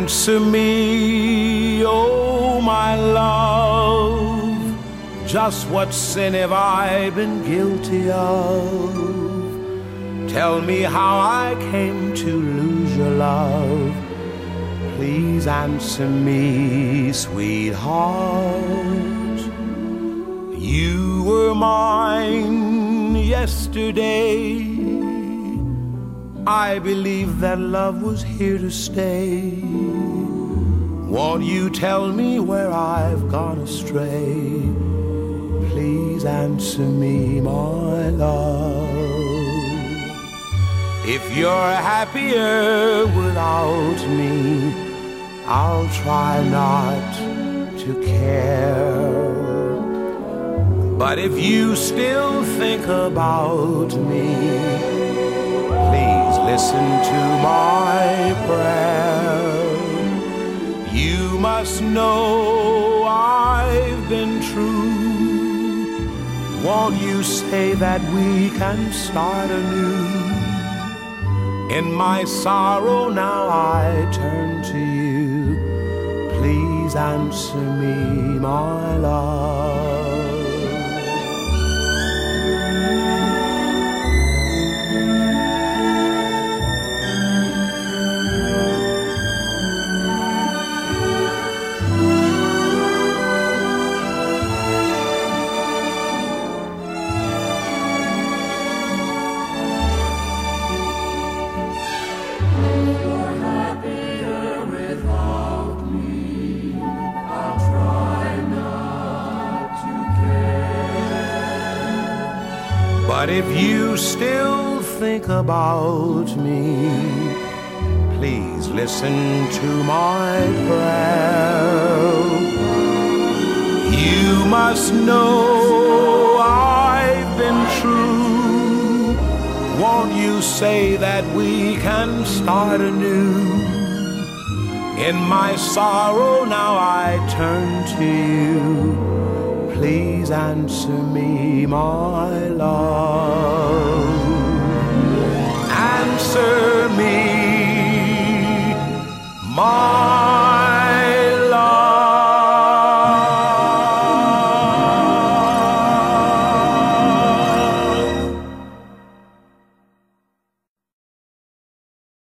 Answer me, oh my love, just what sin have I been guilty of? Tell me how I came to lose your love. Please answer me, sweetheart. You were mine yesterday. I believed that love was here to stay. Won't you tell me where I've gone astray? Please answer me, my love. If you're happier without me, I'll try not to care. But if you still think about me, please listen to my prayer. You must know I've been true. Won't you say that we can start anew? In my sorrow now I turn to you. Please answer me, my love. But if you still think about me, please listen to my prayer. You must know I've been true. Won't you say that we can start anew? In my sorrow now I turn to you. Please answer me, my love. Answer me.